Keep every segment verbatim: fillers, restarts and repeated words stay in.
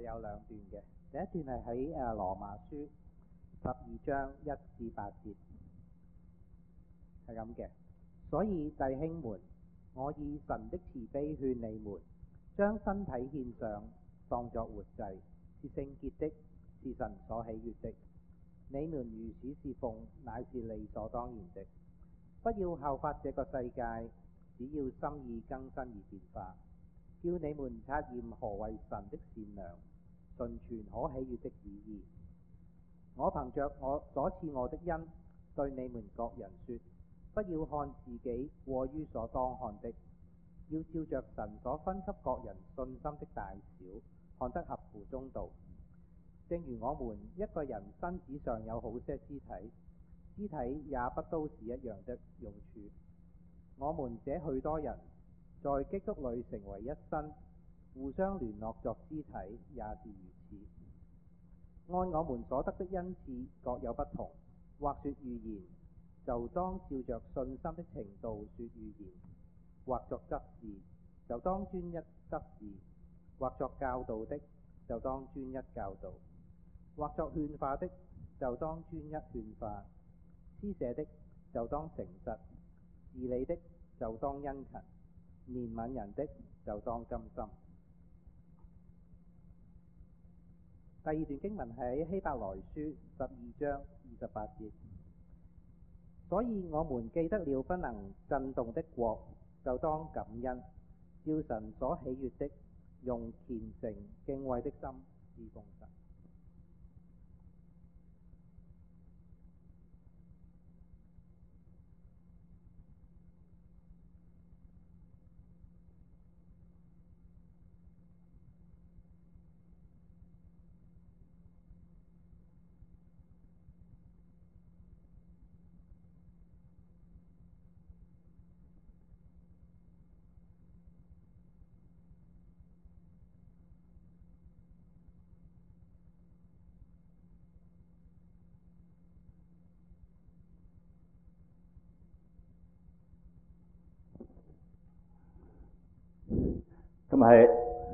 有兩段嘅。第一段係喺誒羅馬書十二章一至八節，係咁嘅。所以弟兄們，我以神的慈悲勸你們，將身體獻上，當作活祭，是聖潔的，是神所喜悅的。你們如此侍奉，乃是理所當然的。不要效法這個世界，只要心意更新而變化，叫你們察驗何為神的善良、純全、可喜悅的旨意。我憑着我所賜我的恩，對你們各人說，不要看自己過於所當看的，要照着神所分給各人信心的大小，看得合乎中道。正如我們一個人身子上有好些肢體，肢體也不都是一樣的用處。我們這許多人在基督裏成為一身，互相聯絡作肢體，也是如此。按我們所得的恩賜各有不同，或說預言，就當照着信心的程度說預言；或作執事，就當專一執事；或作教導的，就當專一教導；或作勸化的，就當專一勸化；施捨的，就當誠實；治理的，就當殷勤；憐憫人的，就當甘心。第二段經文喺希伯來書十二章二十八節。所以我們記得了不能震動的國，就當感恩，照神所喜悅的，用虔誠敬畏的心侍奉神。 咁係，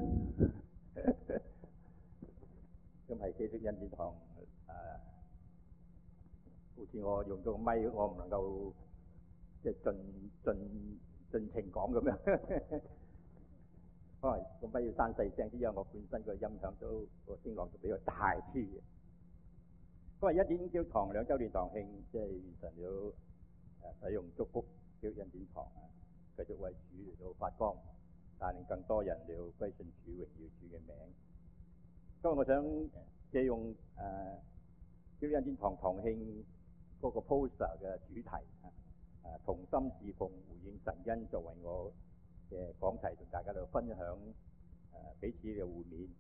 咁係基督恩典堂誒、呃，好似我用咗個咪，我唔能夠即係盡盡盡情講咁樣，可能個咪要閂細聲啲，因為我本身個音響都個聲浪都比較大啲嘅。咁啊，恩典教堂兩週年堂慶，即係完成咗誒使用祝福基督恩典堂啊，繼續為主嚟到發光，帶領更多人嚟到歸信主、榮耀主嘅名。今日我想借用誒基督恩典堂堂慶嗰個 poster 嘅主題啊，誒同心侍奉回應神恩，作為我嘅講題，同大家嚟分享誒彼此嘅互勉。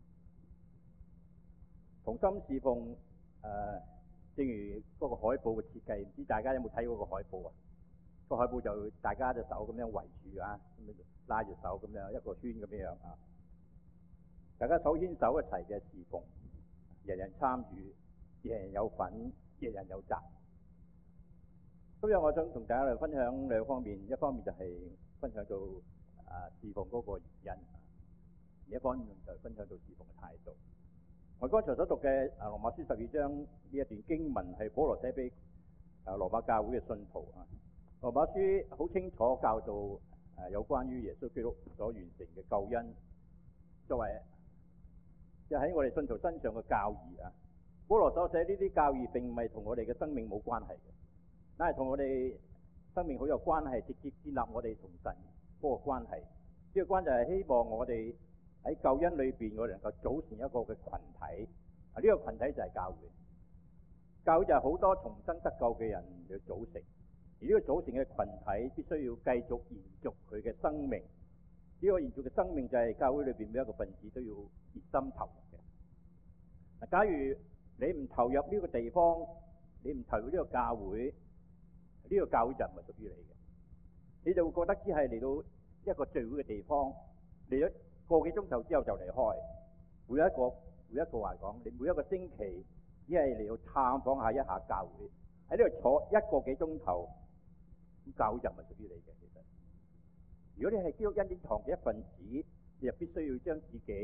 同心侍奉誒，正如嗰個海報嘅設計，唔知大家有冇睇過個海報啊？個海報就大家隻手咁樣圍住啊，咁樣拉住手咁樣一個圈咁樣啊，大家手牽手一齊嘅侍奉，人人參與，人人有份，人人有責。今日我想同大家嚟分享兩方面，一方面就係分享到啊侍奉嗰個原因，另一方面就係分享到侍奉嘅態度。我剛才所讀嘅啊羅馬書十二章呢一段經文係保羅寫俾啊羅馬教會嘅信徒啊。羅馬書好清楚教導誒有關於耶穌基督所完成嘅救恩，作為即係喺我哋信徒身上嘅教義啊。保羅所寫呢啲教義並唔係同我哋嘅生命冇關係嘅，但係同我哋生命好有關係，直接建立我哋同神嗰個關係。呢個關係係希望我哋喺救恩裏邊，我哋能夠組成一個嘅群體。啊，呢個群體就係教會。教會就係好多重生得救嘅人嚟組成。而呢個組成嘅群體必須要繼續延續佢嘅生命，呢個延續嘅生命就係教會裏邊每一個分子都要熱心投入嘅。嗱，假如你唔投入呢個地方，你唔投入呢個教會，呢個教會就唔係屬於你嘅，你就會覺得只係嚟到一個聚會嘅地方，嚟咗個幾鐘頭之後就離開。每一個每一個話講，你每一個星期只係嚟到探訪下一下教會，喺呢度坐一個幾鐘頭。咁教會就唔係屬於你嘅。其實，如果你係基督恩典堂嘅一份子，你就必須要將自己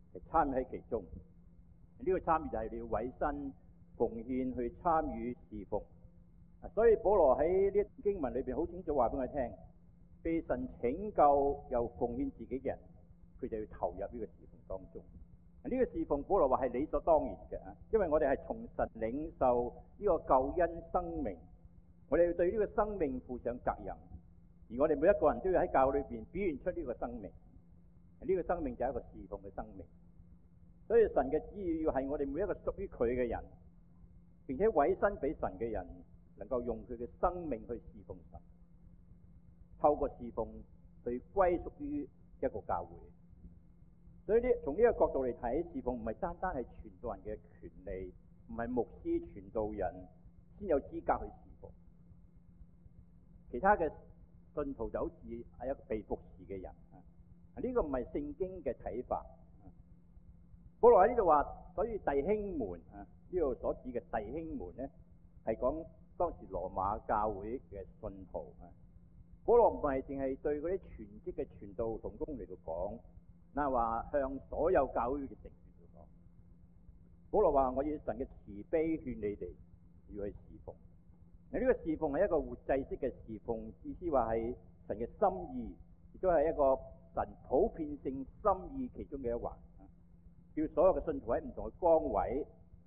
係參與喺其中。呢、這個參與就係你要委身奉獻去參與侍奉。所以保羅喺呢一經文裏邊好清楚話俾我聽，被神拯救又奉獻自己嘅人，佢就要投入呢個侍奉當中。呢、這個侍奉保羅話係理所當然嘅啊，因為我哋係從神領受呢個救恩生命，我哋要對呢個生命負上責任，而我哋每一個人都要喺教會裏邊表現出呢個生命。呢、這個生命就係一個侍奉嘅生命。所以神嘅旨意要係我哋每一個屬於佢嘅人，並且委身俾神嘅人，能夠用佢嘅生命去侍奉神，透過侍奉去歸屬於一個教會。所以呢，從呢個角度嚟睇，侍奉唔係單單係傳道人嘅權利，唔係牧師傳道人先有資格去侍奉。其他嘅信徒就好似係一個被服侍嘅人啊！呢個唔係聖經嘅睇法。保羅喺呢度話，所以弟兄們啊，呢度所指嘅弟兄們呢，係講當時羅馬教會嘅信徒啊。保羅唔係淨係對嗰啲全職嘅傳道同工嚟到講，嗱話向所有教會嘅成員嚟講。保羅話：我以神嘅慈悲勸你哋要去侍奉。嗱，呢個侍奉係一個活祭式嘅侍奉，意思話係神嘅心意，亦都係一個神普遍性心意其中嘅一環。叫所有嘅信徒喺唔同嘅崗位，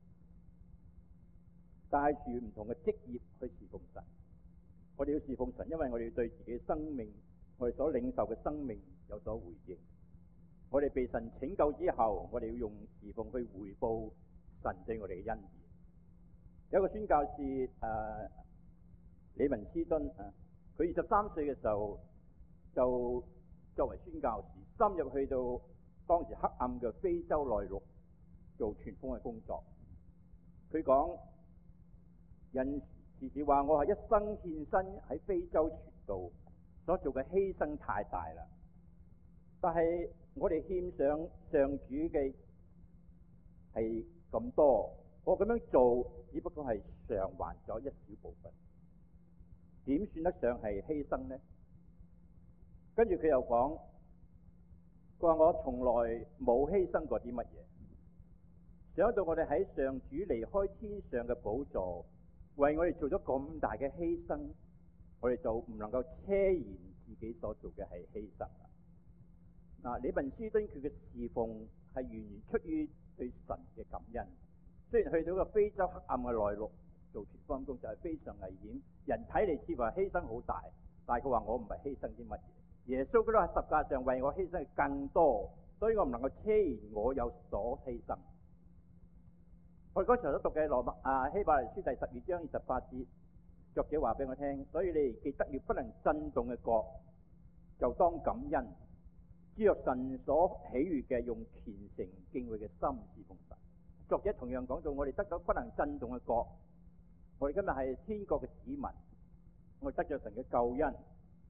帶住唔同嘅職業去侍奉神。我哋要侍奉神，因為我哋要對自己嘅生命，我哋所領受嘅生命有所回應。我哋被神拯救之後，我哋要用侍奉去回報神對我哋嘅恩典。有一個宣教士誒、呃、李文斯敦啊，佢二十三歲嘅時候就作為宣教士，深入去到當時黑暗嘅非洲內陸做傳福音嘅工作。佢講，人時時話我係一生獻身喺非洲傳道，所做嘅犧牲太大啦。但係我哋欠上上主嘅係咁多，我咁樣做只不過係償還咗一小部分，點算得上係犧牲呢？跟住佢又講，佢話我從來冇犧牲過啲乜嘢。想到我哋喺上主離開天上嘅寶座，為我哋做咗咁大嘅犧牲，我哋就唔能夠奢言自己所做嘅係犧牲啦。嗱，李文斯敦佢嘅侍奉係完全出於對神嘅感恩。雖然去到個非洲黑暗嘅內陸做傳福音工作係非常危險，人睇嚟似乎係犧牲好大，但係佢話我唔係犧牲啲乜嘢。耶穌基督喺十架上為我犧牲更多，所以我唔能夠奢言我有所犧牲。我哋嗰時候都讀嘅羅馬啊希伯來書第十二章二十八節，作者話俾我聽，所以你哋記得要不能震動嘅國，就當感恩，只若神所喜悅嘅，用虔誠敬畏嘅心侍奉神。作者同樣講到，我哋得咗不能震動嘅國，我哋今日係天國嘅子民，我哋得咗神嘅救恩，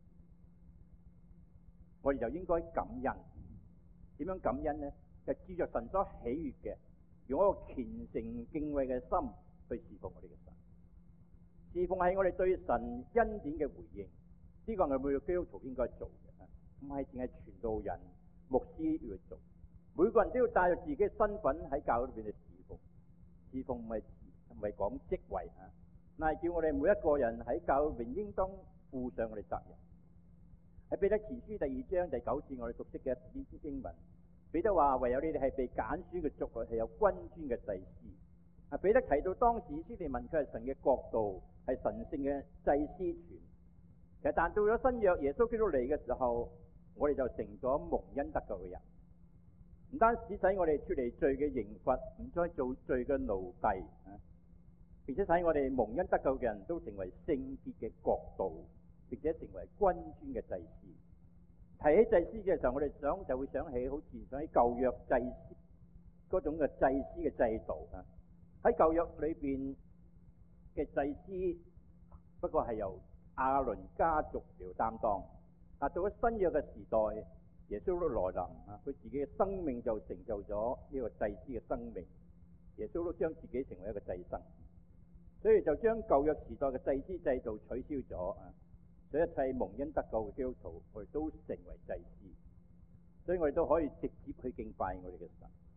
我哋就應該感恩。點樣感恩呢？就照着神所喜悅嘅，用一個虔誠敬畏嘅心去侍奉我哋嘅神。侍奉係我哋對神恩典嘅回應，呢個係每個基督徒應該做嘅，唔係淨係傳道人、牧師要去做。每個人都要帶住自己嘅身份喺教會裏邊去侍奉。侍奉唔係唔係講職位啊，但係叫我哋每一個人喺教會裏邊應當負上我哋責任。喺彼得前書第二章第九節，我哋熟悉嘅一篇經文，彼得話：唯有你哋係被揀選嘅族類，係有君尊嘅祭司。啊，彼得提到當時以色列民佢係神嘅國度，係神聖嘅祭司團。其實但到咗新約耶穌基督嚟嘅時候，我哋就成咗蒙恩得救嘅人。唔單止使我哋脫離罪嘅刑罰，唔再做罪嘅奴隸啊，並且使我哋蒙恩得救嘅人都成為聖潔嘅國度，並且成為君尊嘅祭司。提起祭司嘅時候，我哋想就會想起好似想喺舊約祭司嗰種嘅祭司嘅制度啊。喺舊約裏邊嘅祭司不過係由亞倫家族嚟擔當，但到咗新約嘅時代，耶穌都來臨啊，佢自己嘅生命就成就咗呢個祭司嘅生命。耶穌都將自己成為一個祭牲，所以就將舊約時代嘅祭司制度取消咗啊。所以一切蒙恩得救嘅基督徒，我哋都成為祭司，所以我哋都可以直接去敬拜我哋嘅神。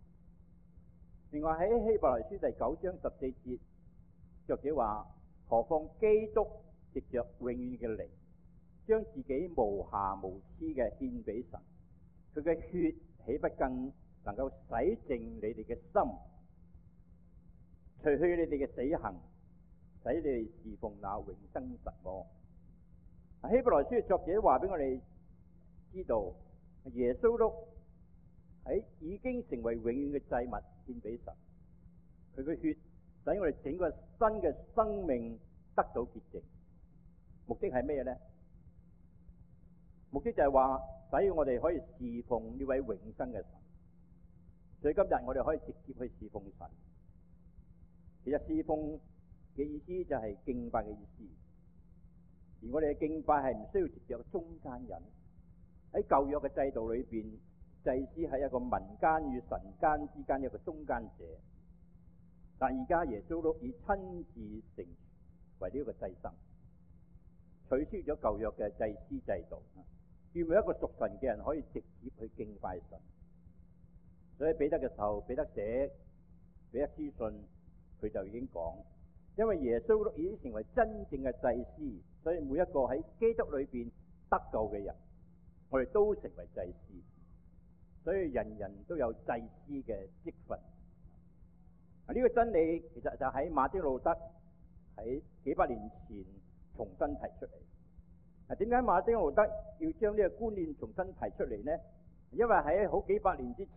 另外喺希伯來書第九章十四節，作者話：何況基督藉着永遠嘅靈，將自己無瑕無疵嘅獻俾神，佢嘅血豈不更能夠洗淨你哋嘅心，除去你哋嘅死行，使你哋侍奉那永生神麼？希伯來書嘅作者話俾我哋知道，耶穌基督喺已經成為永遠嘅祭物獻俾神，佢嘅血使我哋整個新嘅生命得到潔淨。目的係咩呢？目的就係話使我哋可以侍奉呢位永生嘅神。所以今日我哋可以直接去侍奉神。其實侍奉嘅意思就係敬拜嘅意思，而我哋嘅敬拜係唔需要直接有中間人。喺舊約嘅制度裏邊，祭司係一個民間與神間之間一個中間者，但而家耶穌都以親自成為呢個祭牲，取消咗舊約嘅祭司制度，願每一個屬神嘅人可以直接去敬拜神。所以彼得嘅時候，彼得寫彼得書信，佢就已經講，因為耶穌已經成為真正嘅祭司，所以每一個喺基督裏邊得救嘅人，我哋都成為祭司，所以人人都有祭司嘅職分。啊，呢個真理其實就喺馬丁路德喺幾百年前重新提出嚟。啊，點解馬丁路德要將呢個觀念重新提出嚟呢？因為喺好幾百年之前，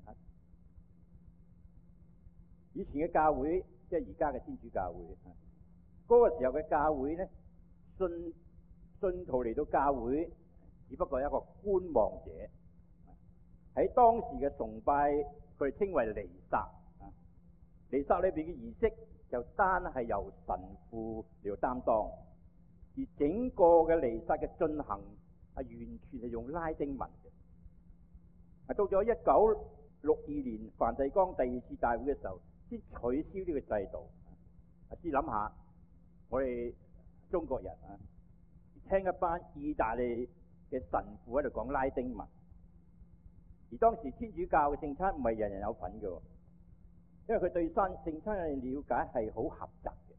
以前嘅教會，即係而家嘅天主教會，嗰個時候嘅教會呢，信信徒嚟到教會，只不過係一個觀望者。喺當時嘅崇拜，佢哋稱為彌撒。彌撒裏邊嘅儀式就單係由神父嚟到擔當，而整個嘅彌撒嘅進行係完全係用拉丁文嘅。到咗一九六二年梵蒂岡第二次大會嘅時候，先取消呢個制度。試諗下，我哋中國人啊，聽一班意大利嘅神父喺度講拉丁文，而當時天主教嘅聖餐唔係人人有份嘅，因為佢對聖聖餐嘅了解係好狹窄嘅。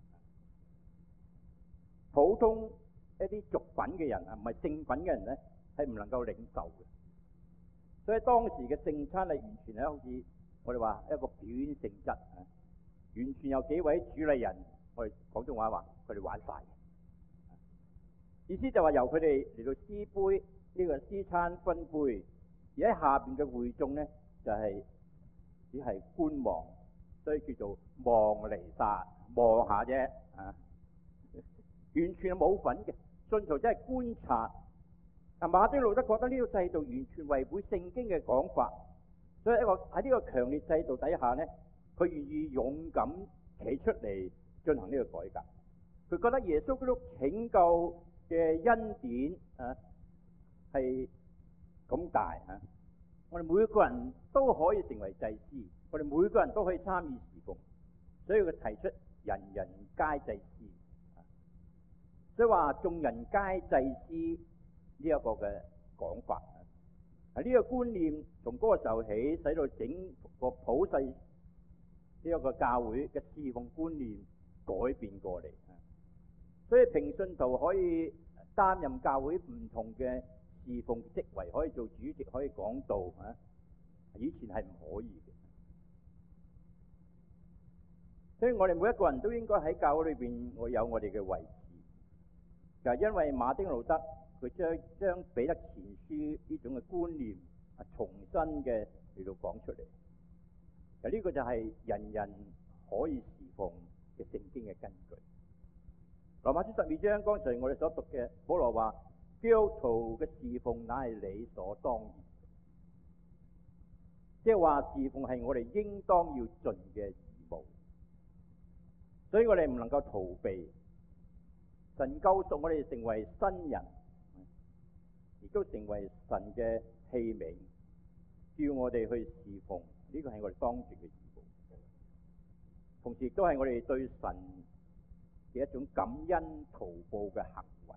普通一啲俗品嘅人啊，唔係聖品嘅人咧，係唔能夠領受嘅。所以當時嘅聖餐係完全係好似我哋話一個表演性質啊，完全有幾位主禮人，我哋廣東話話佢哋玩晒嘅。意思就話由佢哋嚟到施杯呢個施餐分杯，而喺下邊嘅會眾咧就係、是、只係觀望，所以叫做望彌撒，望下啫啊，完全係冇份嘅。信徒真係觀察。啊，馬丁路德覺得呢個制度完全違背聖經嘅講法，所以一個喺呢個強烈制度底下呢，佢願意勇敢企出嚟進行呢個改革。佢覺得耶穌基督拯救嘅恩典啊係咁大啊！我哋每個人都可以成為祭司，我哋每個人都可以參與侍奉，所以佢提出人人皆祭司。所以話眾人皆祭司。呢一個嘅講法啊，呢、這個觀念從嗰個時候起，使到整個普世呢一個教會嘅侍奉觀念改變過嚟啊。所以平信徒可以擔任教會唔同嘅侍奉職位，可以做主席，可以講道啊。以前係唔可以嘅，所以我哋每一個人都應該喺教會裏邊，我有我哋嘅位置。就係、是、因為馬丁路德。佢將將彼得前書呢種嘅觀念啊，重新嘅嚟到講出嚟。其實呢個就係人人可以侍奉嘅聖經嘅根據。羅馬書十二章，剛才我哋所讀嘅，保羅話：基督徒嘅侍奉乃係理所當然，即係話侍奉係我哋應當要盡嘅義務。所以我哋唔能夠逃避。神救贖我哋成為新人。亦都成為神嘅器皿，叫我哋去侍奉，呢個係我哋當盡嘅義務。同時亦都係我哋對神嘅一種感恩圖報嘅行為。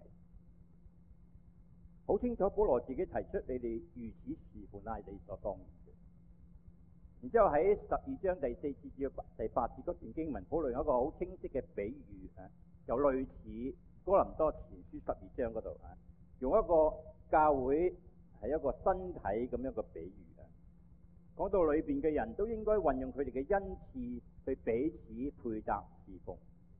好清楚，保羅自己提出：你哋如此侍奉，乃係理所當然嘅。 然之後喺十二章第四節至第八節嗰段經文，保羅有一個好清晰嘅比喻啊，又類似哥林多前書十二章嗰度啊，用一個教會係一個身體咁樣嘅比喻啊，講到裏邊嘅人都應該運用佢哋嘅恩賜去彼此配搭侍奉。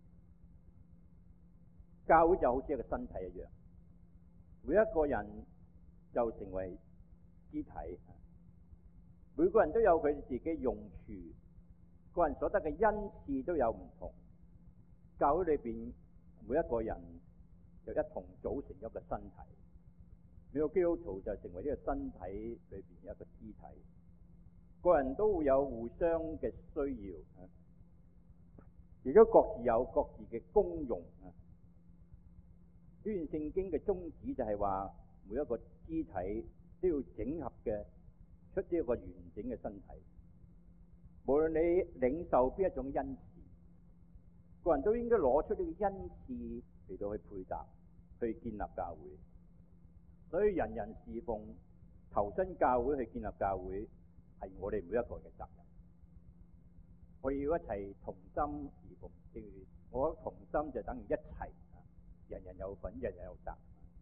教會就好似一個身體一樣，每一個人就成為肢體，每個人都有佢自己用處，個人所得嘅恩賜都有唔同。教會裏邊每一個人就一同組成一個身體，每個基督徒就成為呢個身體裏邊一個肢體。個人都會有互相嘅需要，亦都各自有各自嘅功用。呢段聖經嘅宗旨就係話，每一個肢體都要整合嘅出呢一個完整嘅身體。無論你領受邊一種恩賜，個人都應該攞出呢個恩賜嚟到去配搭，去建立教會。所以人人侍奉、投身教會去建立教會，係我哋每一個嘅責任。我哋要一齊同心侍奉，正如我覺得同心就等於一齊。人人有份，人人有責。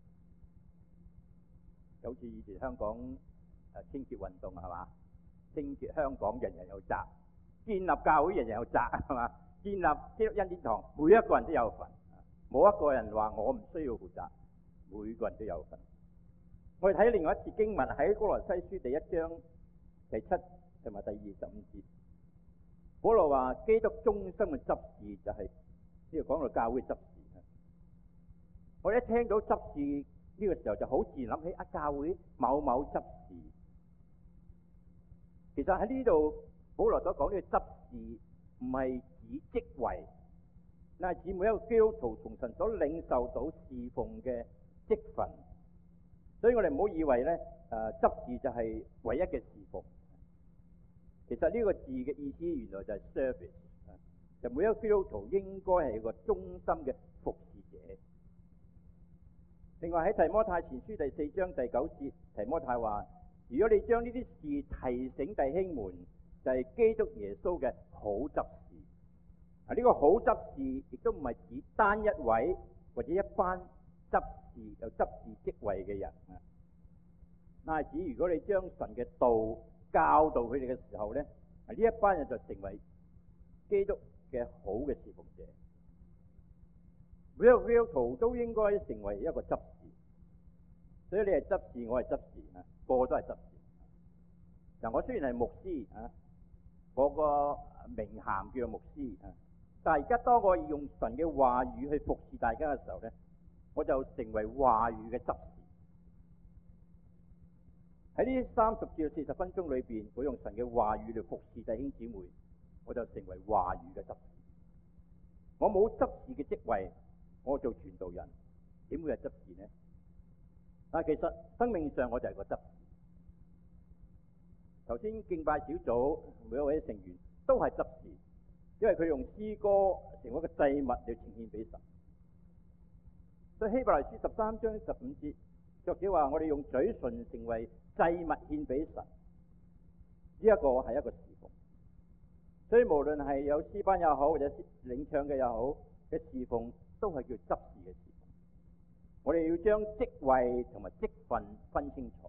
就好似以前香港誒清潔運動係嘛？清潔香港人人有責，建立教會人人有責係嘛？建立基督恩典堂每一個人都有份，冇一個人話我唔需要負責，每個人都有份。我哋睇另外一節經文喺歌羅西書第一章第七同埋第二十五節，保羅話基督中心嘅執事就係呢度講到教會執事。我哋一聽到執事呢個時候，就好自然諗起啊，教會某某執事。其實喺呢度保羅所講呢個執事唔係指職位，乃係指每一個基督徒從神所領受到侍奉嘅職分。所以我哋唔好以為咧誒執事就係唯一嘅侍奉。其實呢個字嘅意思原來就係 service， 就每一個基督徒應該係一個忠心嘅服侍者。另外喺提摩太前書第四章第九節，提摩太話：如果你將呢啲事提醒弟兄們，就係、是、基督耶穌嘅好執事。啊，呢個好執事亦都唔係指單一位或者一班執事有執事職位嘅人啊，乃係指如果你將神嘅道教導佢哋嘅時候咧，啊呢一班人就成為基督嘅好嘅侍奉者。每一個基督徒都應該成為一個執事，所以你係執事，我係執事啊，個個都係執事。嗱，我雖然係牧師啊，我個名銜叫做牧師啊，但係而家當我用神嘅話語去服侍大家嘅時候咧，我就成為話語嘅執事。喺呢三十至到四十分鐘裏邊，我用神嘅話語嚟服侍弟兄姊妹，我就成為話語嘅執事。我冇執事嘅職位。我做傳道人，點會係執事呢？但係其實生命上我就係個執事。頭先敬拜小組每一位成員都係執事，因為佢用詩歌成為一個祭物嚟呈獻俾神。所以希伯來書十三章十五節，作者話：我哋用嘴唇成為祭物獻俾神，呢、這、一個係一個侍奉。所以無論係有詩班也好，或者領唱嘅也好嘅侍奉，都係叫執事嘅事。我哋要將職位同埋職分分清楚。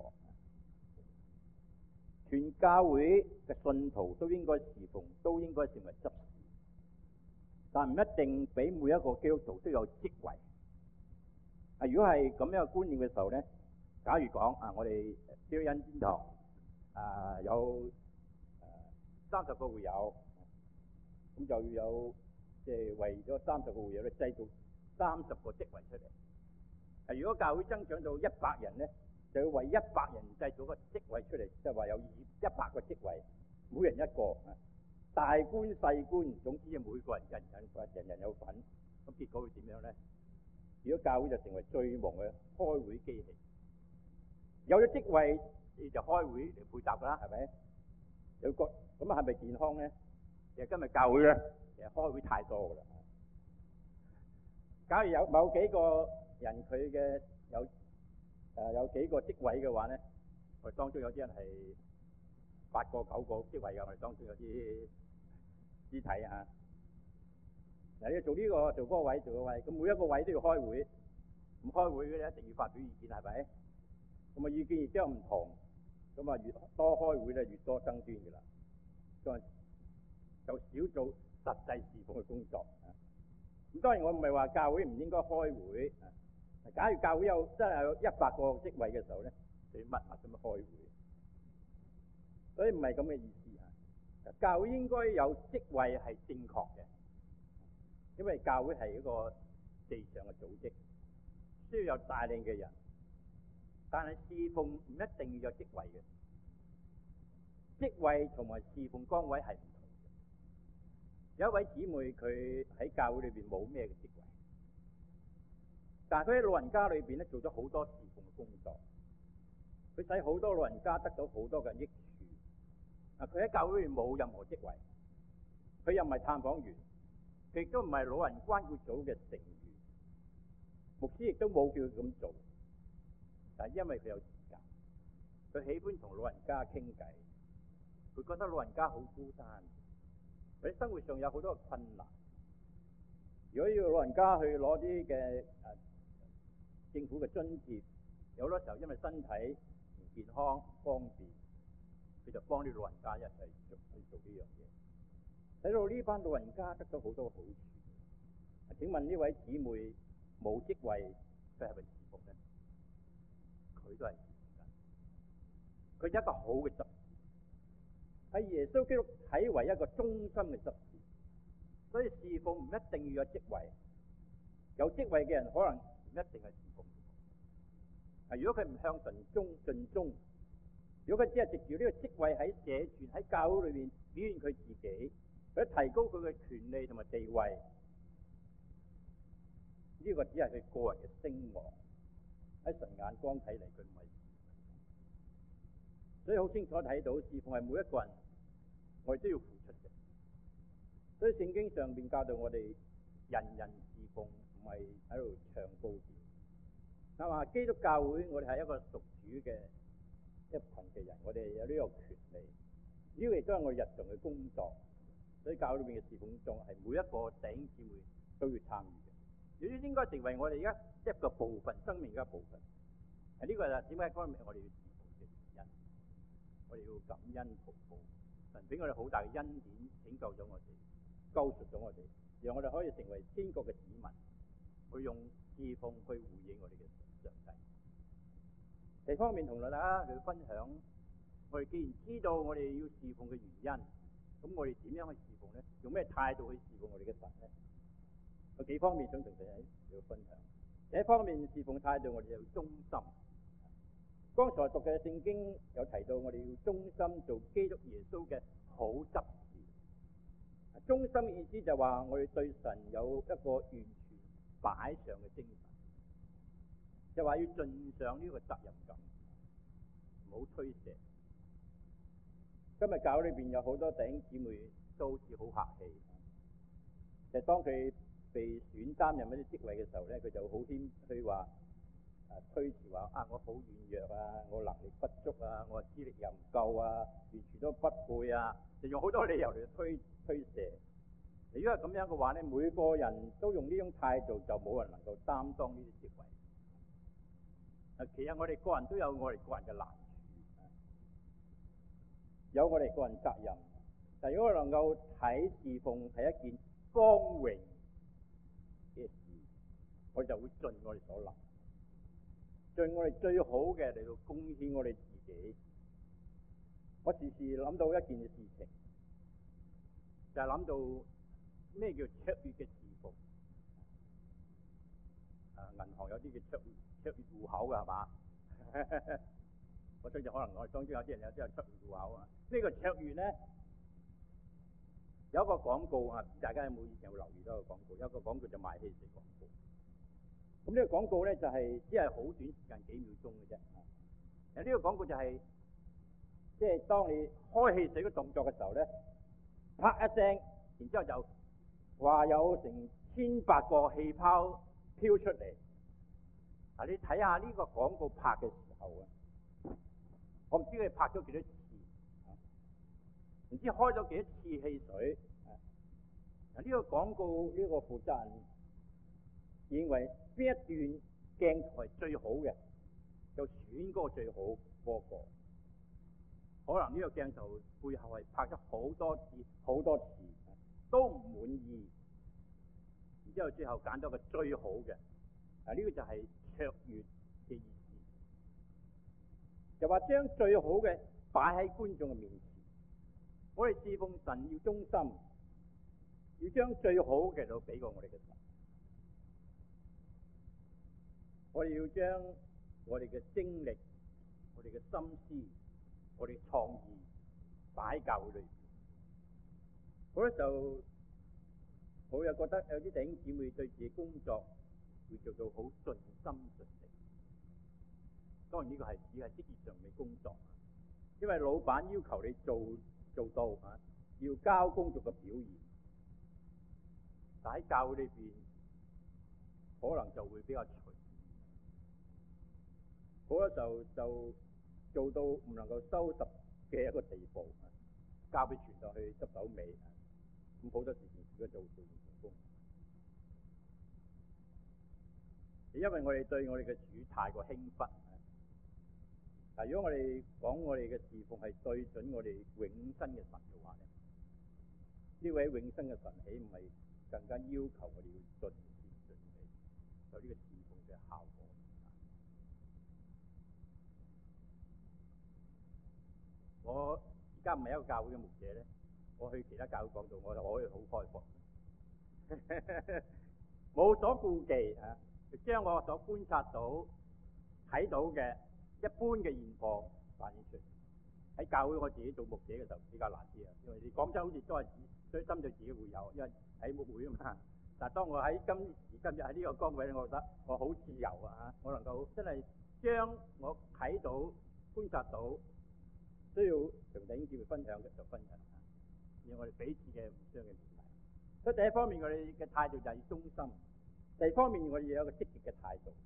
全教會嘅信徒都應該侍奉，都應該成為執事，但唔一定俾每一個基督徒都有職位。啊，如果係咁樣嘅觀念嘅時候咧，假如講啊，我哋基督恩典堂啊有三十個會友，咁就要有即係、就是、為咗三十個會友咧製造三十個職位出嚟。啊，如果教會增長到一百人咧，就要為一百人製造個職位出嚟，即係話有一百個職位，每人一個。大官細官，總之每個人人人人人有份。咁結果會點樣咧？如果教會就成為最忙嘅開會機器，有咗職位你就開會嚟配搭㗎啦，係咪？有個咁啊，係咪健康咧？其實今日教會咧，其實開會太多㗎啦。假如有某幾個人佢嘅有誒、呃、有幾個職位嘅話咧，我哋當中有啲人係八個九個職位嘅，我哋當中有啲肢體啊。嗱，你要做呢個做嗰個位做嗰個位，咁每一個位都要開會，咁開會嘅咧一定要發表意見，係咪？咁啊意見亦都有唔同，咁啊越多開會咧越多爭端嘅啦，咁就少做實際事奉嘅工作。咁當然我唔係話教會唔應該開會，假如教會有真係有一百個職位嘅時候咧，就要密密咁樣開會，所以唔係咁嘅意思啊。教會應該有職位係正確嘅，因為教會係一個地上嘅組織，需要有帶領嘅人，但係侍奉唔一定要有職位嘅，職位同埋侍奉崗位係唔同嘅。有一位姊妹佢喺教會裏邊冇咩嘅職位，但係佢喺老人家裏邊咧做咗好多侍奉嘅工作，佢使好多老人家得到好多嘅益處。啊，佢喺教會裏邊冇任何職位，佢又唔係探訪員，佢亦都唔係老人關顧組嘅成員，牧師亦都冇叫佢咁做。但係因為佢有時間，佢喜歡同老人家傾偈，佢覺得老人家好孤單，佢喺生活上有好多嘅困難。如果要老人家去攞啲嘅誒政府嘅津貼，有好多時候因為身體唔健康唔方便，佢就幫啲老人家一齊做去做呢樣嘢，使到呢班老人家得到好多好處。請問呢位姊妹冇職位，佢係咪侍奉呢？佢都係侍奉緊，佢有一個好嘅執事，係耶穌基督睇為一個忠心嘅執事。所以侍奉唔一定要有職位，有職位嘅人可能唔一定係侍奉。啊，如果佢唔向神忠盡忠，如果佢只係藉住呢個職位喺社團喺教會裏面表現佢自己，佢提高佢嘅權利同埋地位，呢、這個只係佢個人嘅聲望，喺神眼光睇嚟佢唔係。所以好清楚睇到侍奉係每一個人我哋都要付出嘅。所以聖經上邊教導我哋人人侍奉，唔係喺度唱高調。嗱，話基督教會我哋係一個屬主嘅一群嘅人，我哋有呢個權利，呢個亦都係我哋日常嘅工作。所以教會裏邊嘅侍奉工作係每一個弟兄姊妹都要參與嘅，亦都應該成為我哋而家一個部分，生命嘅一部分。係、這、呢個係點解嗰日我哋要侍奉嘅原因？我哋要感恩禱告，神俾我哋好大嘅恩典，拯救咗我哋，救贖咗我哋，讓我哋可以成為天國嘅子民，去用侍奉去回應我哋嘅上帝。第二方面同大家去分享，我哋既然知道我哋要侍奉嘅原因，咁我哋點樣去侍奉呢？用咩態度去侍奉我哋嘅神呢？有幾方面想同大家要分享。第一方面侍奉態度，我哋要忠心。剛才讀嘅聖經有提到，我哋要忠心做基督耶穌嘅好執事。忠心嘅意思就係話，我哋對神有一個完全擺上嘅精神，就話要盡上呢個責任感，唔好推卸。今日教會裏邊有好多弟兄姊妹都好似好客氣，就係當佢被選擔任一啲職位嘅時候咧，佢就好謙虛話，誒推辭話啊，我好軟弱啊，我能力不足啊，我資歷又唔夠啊，完全都不配啊，就用好多理由嚟推推卸。如果係咁樣嘅話咧，每個人都用呢種態度，就冇人能夠擔當呢啲職位。啊，其實我哋個人都有我哋個人嘅難處，有我哋個人責任。但如果我能夠睇侍奉係一件光榮嘅事，我哋就會盡我哋所能，盡我哋最好嘅嚟到貢獻我哋自己。我時時諗到一件事情，就係、是、諗到咩叫卓越嘅侍奉。啊，銀行有啲叫卓越卓越戶口㗎係嘛？我相信可能我哋當中有啲人有啲係卓越戶口啊。呢個卓越咧，有一個廣告啊，大家有冇以前有留意到一個廣告？有一個廣告就賣汽水廣告。咁呢個廣告咧就係只係好短時間幾秒鐘嘅啫。啊，呢個廣告就係即係當你開汽水嘅動作嘅時候咧，啪一聲，然之後就話有成千百個氣泡飄出嚟。嗱，你睇下呢個廣告拍嘅時候啊，我唔知佢拍咗幾多次， 唔知開咗幾多次汽水。嗱，呢個廣告呢個負責人認為邊一段鏡頭係最好嘅，就選嗰個最好嗰個。可能呢個鏡頭背後係拍咗好多次好多次都唔滿意，然之後最後揀咗個最好嘅。嗱，呢個就係卓越嘅意思，就話將最好嘅擺喺觀眾嘅面前。我哋侍奉神要忠心，要將最好嘅都俾過我哋嘅神。我哋要將我哋嘅精力、我哋嘅心思、我哋嘅創意擺喺教會裏邊。好多時候我又覺得有啲弟兄姊妹對自己工作會做到好盡心盡力。當然呢個係只係職業上嘅工作，因為老闆要求你做做到啊，要交工作嘅表現。但喺教會裏邊，可能就會比較隨意，好多時候就做到唔能夠收拾嘅一個地步，交俾傳道去執手尾。咁好多事情自己做做唔成功，因為我哋對我哋嘅主太過輕忽。但如果我哋講我哋嘅侍奉係對準我哋永生嘅神嘅話咧，呢位永生嘅神豈唔係更加要求我哋要盡善盡美，有呢個侍奉嘅效果。我而家唔係一個教會嘅牧者咧，我去其他教會講道，我就可以好開放，冇所顧忌啊，將我所觀察到睇到嘅一般嘅現況反映出嚟。喺教會我自己做牧者嘅時候比較難啲啊，因為你講真好似都係最深對自己會有，因為喺牧會啊嘛。但係當我喺今時今日喺呢個崗位咧，我覺得我好自由啊！我能夠真係將我睇到觀察到需要同弟兄姊妹分享嘅就分享，讓我哋彼此嘅互相嘅聯繫。所以第一方面我哋嘅態度就係要忠心，第二方面我哋要有一個積極嘅態度。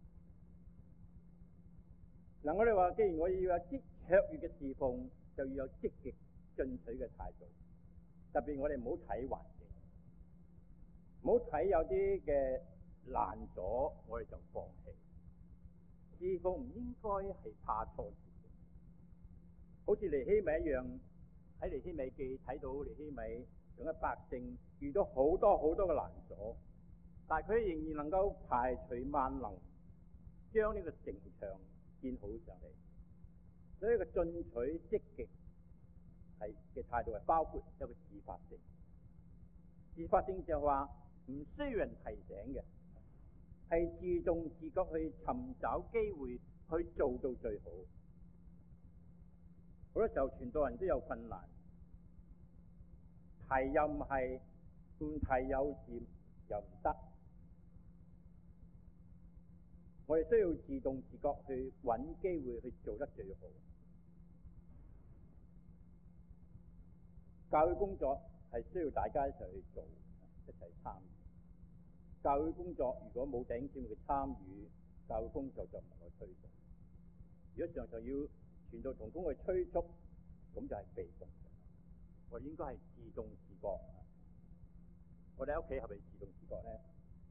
嗱，我哋話既然我要有積卓越嘅侍奉，就要有積極進取嘅態度。特別我哋唔好睇環境，唔好睇有啲嘅難咗，我哋就放棄。侍奉唔應該係怕挫折，好似尼希米一樣。喺尼希米記睇到尼希米用嘅百姓遇到好多好多嘅難阻，但係佢仍然能夠排除萬能，將呢個城牆建好上嚟。所以個進取積極係嘅態度係包括一個自發性。自發性就係話唔需要人提醒嘅，係自動自覺去尋找機會去做到最好。好多時候傳道人都有困難，提又唔係，唔提有時又唔得。我哋需要自動自覺去揾機會去做得最好。教會工作係需要大家一齊去做，一齊參與。教會工作如果冇弟兄姊妹嘅參與，教會工作就唔能夠推動。如果常常要傳道同工去催促，咁就係被動嘅。我哋應該係自動自覺。我哋喺屋企係咪自動自覺咧？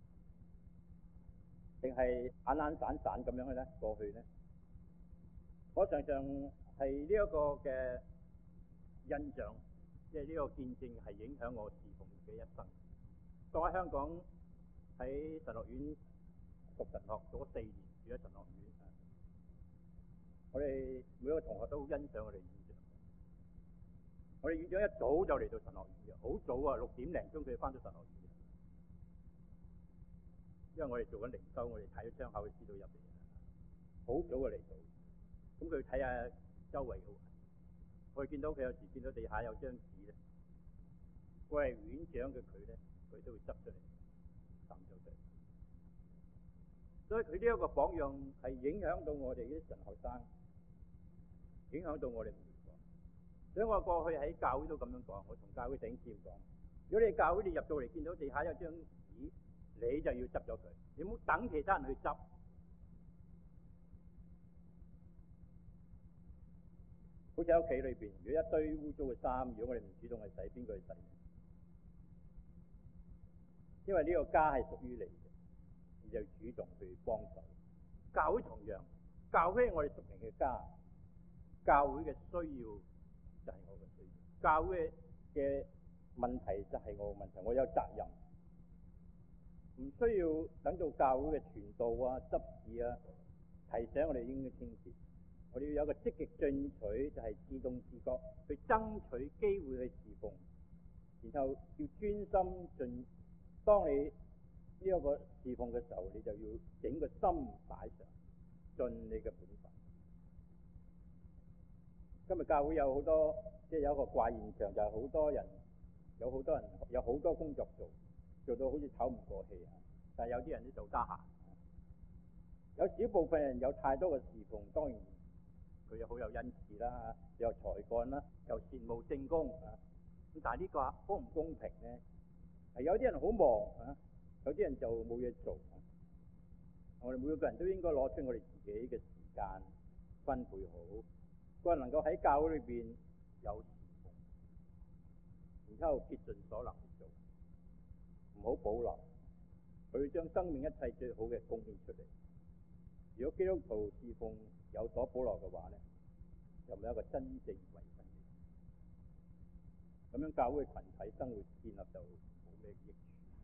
定係懶懶散散咁樣咧過去咧？我常常係呢一個嘅印象，即係呢個見證係影響我侍奉嘅一生。當喺香港喺神學院讀神學，讀咗四年，住喺神學院。我哋每一個同學都好欣賞我哋院長。我哋院長一早就嚟到神學院嘅，好早啊，六點零鐘佢翻到神學院。因為我哋做緊靈修，我哋睇咗窗口，知道入嚟，好早就嚟到。咁佢睇下周圍嘅，我哋見到佢有時見到地下有張紙咧，我係院長嘅佢咧，佢都會執出嚟抌咗佢。所以佢呢一個榜樣係影響到我哋啲神學生，影響到我哋每個。所以我過去喺教會都咁樣講，我同教會頂尖講：如果你教會你入到嚟見到地下有張紙，你就要執咗佢，你唔好等其他人去執。 好似喺屋企裏邊，如果一堆污糟嘅衫，如果我哋唔主動去洗，邊個去洗？因為呢個家係屬於你嘅，你就主動去幫手。教會同樣，教會係我哋屬靈嘅家，教會嘅需要就係我嘅需要，教會嘅問題就係我嘅問題，我有責任，唔需要等到教會嘅傳道啊、執事啊提醒我哋應該清潔，我哋要有一個積極進取，就係、是、自動自覺去爭取機會去侍奉，然後要專心盡。當你呢一個侍奉嘅時候，你就要整個心擺上，盡你嘅本分。今日教會有好多，即係有一個怪現象，就係、是、好多人有好多人有好多工作做，做到好似唞唔過氣啊！但係有啲人都做得閒，有少部分人有太多嘅侍奉，當然佢又好有恩賜啦，有才幹啦，又羨慕正功啊！咁但係呢個公唔公平咧？係有啲人好忙啊，有啲人就冇嘢做、啊。我哋每個人都應該攞出我哋自己嘅時間分配好，個人能夠喺教會裏邊有侍奉，然之後竭盡所能去做，唔好保留，佢將生命一切最好嘅貢獻出嚟。如果基督徒侍奉有所保留嘅話咧，就冇一個真正維生嘅，咁樣教會群體生活建立就冇咩益處。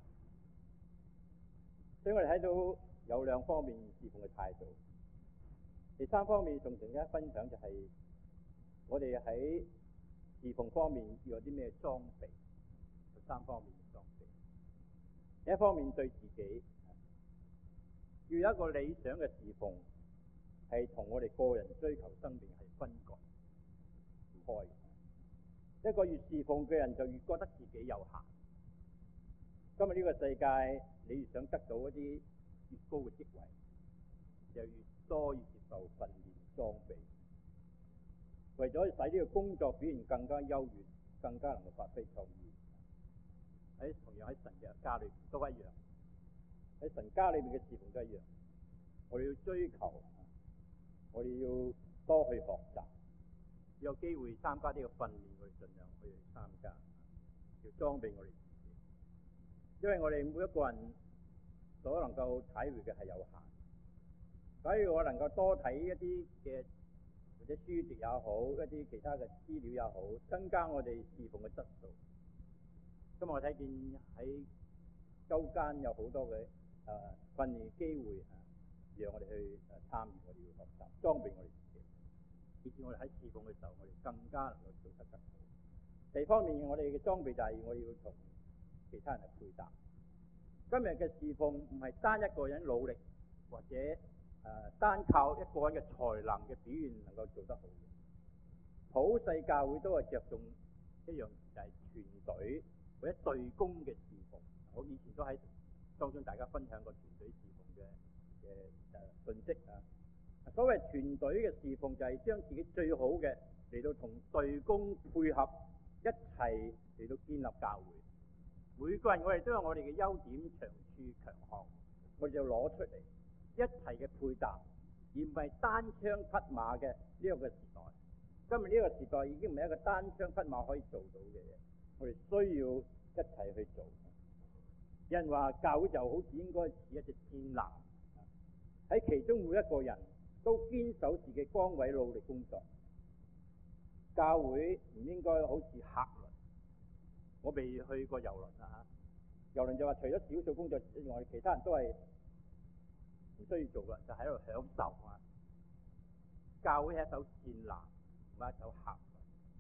所以我哋睇到有兩方面侍奉嘅態度。第三方面仲同大家分享就係我哋喺侍奉方面要有啲咩裝備。第三方面嘅裝備，第一方面對自己要有一個理想嘅侍奉，係同我哋個人追求生命係分割唔開嘅。一個越侍奉嘅人就越覺得自己有限。今日呢個世界，你越想得到一啲越高嘅職位，就越多要接受訓練裝備，為咗使呢個工作表現更加優越，更加能夠發揮創意。喺同樣喺神嘅家裏邊都一樣，喺神家裏面嘅侍奉都一樣。我哋要追求，我哋要多去學習，有機會參加呢個訓練，我哋盡量去參加，要裝備我哋。因為我哋每一個人所能夠體會嘅係有限，所以我能夠多睇一啲嘅或者書籍也好，一啲其他嘅資料也好，增加我哋侍奉嘅質素。今日我睇見喺周間有好多嘅誒訓練機會啊，讓我哋去誒參與，我哋要學習裝備我哋自己，以至我哋喺侍奉嘅時候，我哋更加能夠做得更好。第二方面，我哋嘅裝備就係我哋要同其他人係配搭。今日嘅侍奉唔係單一個人努力，或者誒、呃、單靠一個人嘅才能嘅表現能夠做得好嘅。普世教會都係着重一樣就係團隊或者隊工嘅侍奉。我以前都喺當中大家分享過團隊侍奉嘅嘅誒信息啊。所謂團隊嘅侍奉就係將自己最好嘅嚟到同隊工配合一齊嚟到建立教會。每個人我哋都有我哋嘅優點、長處、強項，我哋就攞出嚟一齊嘅配搭，而唔係單槍匹馬嘅呢一個時代。今日呢個時代已經唔係一個單槍匹馬可以做到嘅嘢，我哋需要一齊去做。有人話教會就好似應該似一隻戰艦，喺其中每一個人都堅守自己崗位，努力工作。教會唔應該好似客輪。我未去過遊輪啊，遊輪就話除咗少數工作之外，其他人都係唔需要做嘅，就喺度享受啊。教會係一艘戰艦，唔係一艘客輪。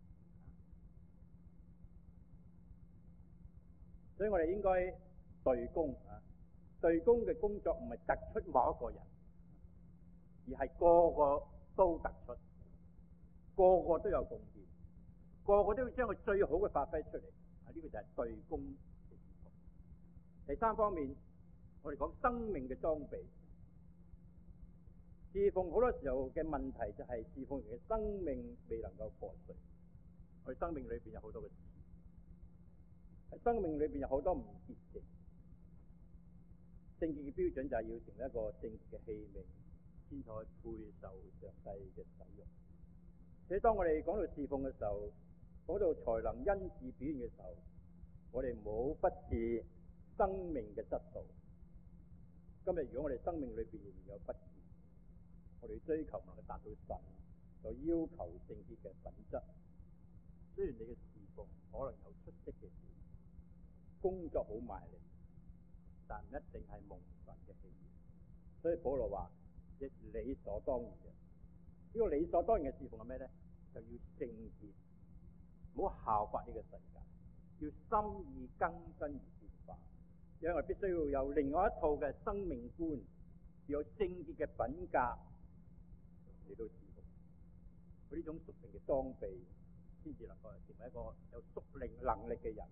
所以我哋應該隊工啊，隊工嘅工作唔係突出某一個人，而係個個都突出，個個都有貢獻，個個都要將佢最好嘅發揮出嚟。啊！呢個就係隊工嘅侍奉。第三方面，我哋講生命嘅裝備。侍奉好多時候嘅問題就係侍奉人嘅生命未能夠破碎。我哋生命裏邊有好多嘅事，喺生命裏邊有好多唔潔淨。聖潔嘅標準就係要成為一個聖潔嘅器皿，先可以配受上帝嘅使用。 所以當我哋講到侍奉嘅時候，講到才能恩賜表現嘅時候，我哋唔好忽視生命嘅質素。今日如果我哋生命裏邊仍然有不義，我哋追求能夠達到神所要求聖潔嘅品質。雖然你嘅侍奉可能有出色嘅表現，工作好賣力，但唔一定係蒙神嘅喜悅。所以保羅話：亦理所當然嘅。呢、這個理所當然嘅侍奉係咩咧？就要聖潔，唔好效法呢個世界，要心意更新而變化。因為我哋必須要有另外一套嘅生命觀，要有聖潔嘅品格嚟到侍奉。佢呢種屬靈嘅裝備，先至能夠成為一個有屬靈能力嘅人。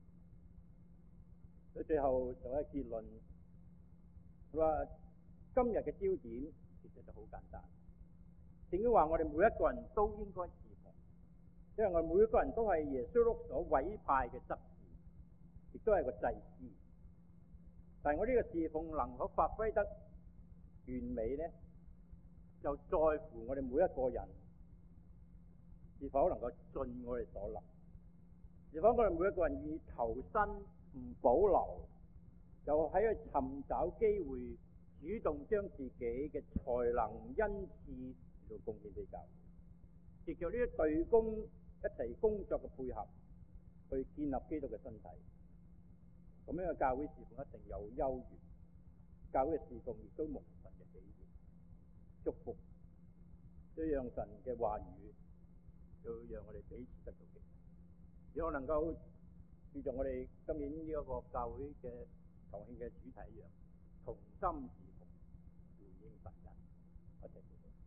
所以最後做一個結論，佢話今日嘅焦點其實就好簡單。聖經話我哋每一個人都應該侍奉，因為我哋每一個人都係耶穌基督所委派嘅執事，亦都係個祭司。但係我呢個侍奉能否發揮得完美呢？就在乎我哋每一個人是否能夠盡我哋所能，是否我哋每一個人願意投身唔保留，就喺度尋找機會，主動將自己嘅才能恩賜嚟到貢獻俾教會，藉著呢啲隊工一齊工作嘅配合，去建立基督嘅身體。咁樣嘅教會侍奉一定有優越，教會嘅侍奉亦都蒙神嘅喜悅祝福，所以讓神嘅話語要讓我哋彼此得到激勵。如果能夠注重我哋今年呢一個教會嘅堂慶嘅主題一樣，同心侍奉，回應神恩，一齊祈禱。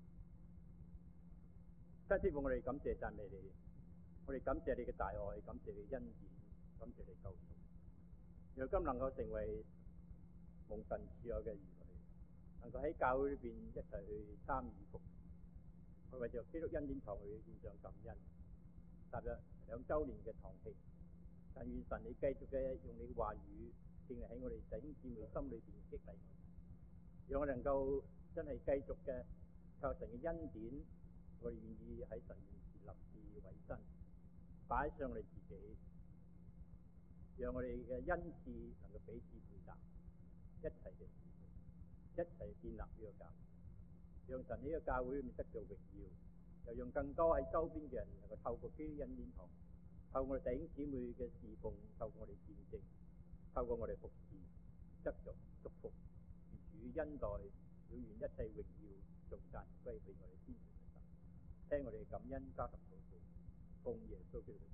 親師父，我哋感謝讚美你，我哋感謝你嘅大愛，感謝你恩典，感謝你救贖。如今能夠成為蒙神賜愛嘅兒女，能夠喺教會裏邊一齊去參與服侍，去為着基督恩典堂去獻上感恩。踏入兩週年嘅堂慶，但願神你繼續嘅用你嘅話語，建立喺我哋弟兄姊妹心裏邊激勵我哋，讓我能夠真係繼續嘅靠神嘅恩典，我哋願意喺神面前立志委身，擺上我哋自己。讓我哋嘅恩賜能夠彼此配搭，一齊嘅侍奉，一齊建立呢個教會，讓神呢個教會得到榮耀，又讓更多喺周邊嘅人能夠透過基督恩典堂，透過我哋弟兄姊妹嘅侍奉，透過我哋見證，透過我哋服侍，得着祝福。願主恩待，要願一切榮耀頌讚歸俾我哋天父嘅神。聽我哋嘅感恩交託禱告，奉耶穌基督。